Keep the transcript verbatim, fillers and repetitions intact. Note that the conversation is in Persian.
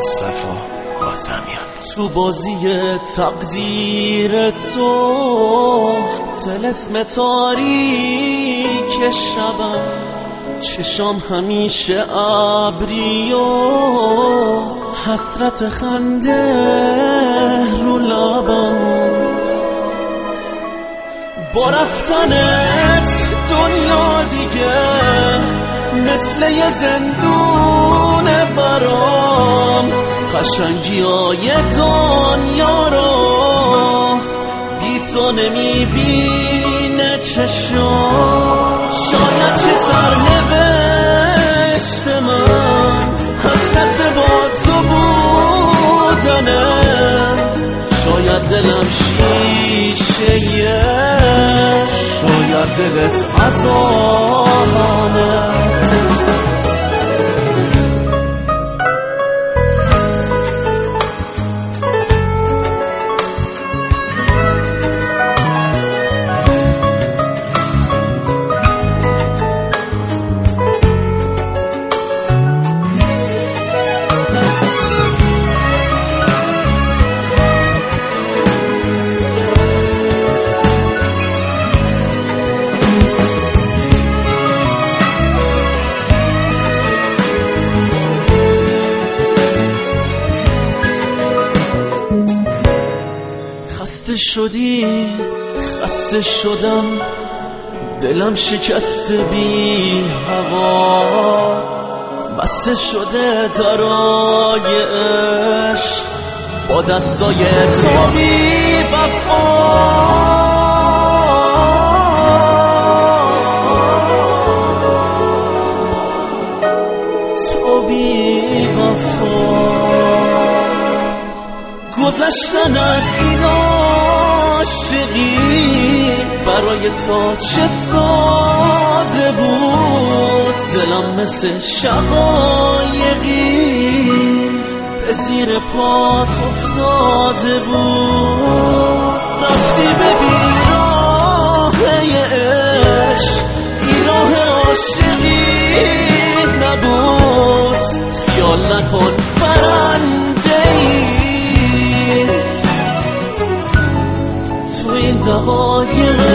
مصطفی حاتمیان. تو بازی تقدیر تو طلسم تاریک شبم، چشام همیشه ابری و حسرت خنده رو لبم. با رفتنت دنیا دیگه مثل یه زندون برام، قشنگی های دنیا رو بی تو نمیبینه چشم. شاید چه سرنوشت من حسرت با تو بودنه، شاید دلم شیشه یه، شاید دلت عذابانه. خسته شدی خسته شدم، دلم شکسته بی هوا، بسته شده درای عشق با دستای تو بی وفا. تو بی وفا گذشتن از این عاشقی برای تو چه ساده بود، دلم مثل شقایقی به زیر پات افتاده بود. رفتی ببین راه عشق، این راه عاشقی نبود، خیال نکن برنده ای تو این دقایق